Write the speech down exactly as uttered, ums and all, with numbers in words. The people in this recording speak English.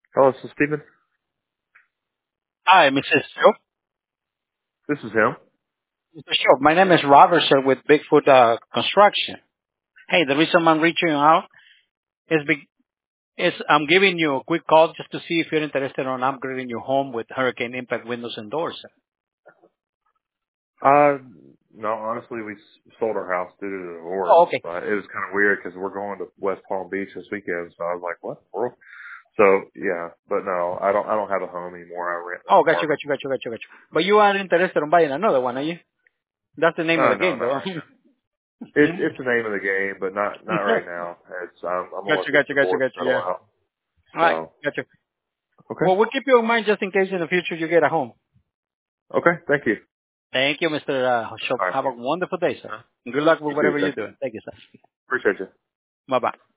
Hello, this is Stephen. Hi, Missus Show. This is him. mister Show, my name is Robert, sir, with Bigfoot uh, Construction. Hey, the reason I'm reaching out is, be- is I'm giving you a quick call just to see if you're interested in upgrading your home with Hurricane Impact windows and doors, sir. Uh, no, honestly, we s- sold our house due to the divorce, Oh, okay. but it was kind of weird because we're going to West Palm Beach this weekend, so I was like, what in the world? So, yeah, but no, I don't, I don't have a home anymore. I rent an Oh, got you, got apartment. you, got you, got you, got you. But you are interested in buying another one, are you? That's the name of No, the no, game, not though. right now. It's, it's the name of the game, but not, not right now. It's, um, I'm got going you, through got a you, got you, divorce got you, yeah. settle out. All right, So, got you. okay. Well, we'll keep you in mind just in case in the future you get a home. Okay. Thank you. Thank you, Mister Uh, Shop. All right. Have a wonderful day, sir. Huh? And good luck with You too. whatever you're Thank you. doing. Thank you, sir. Appreciate you. Bye-bye.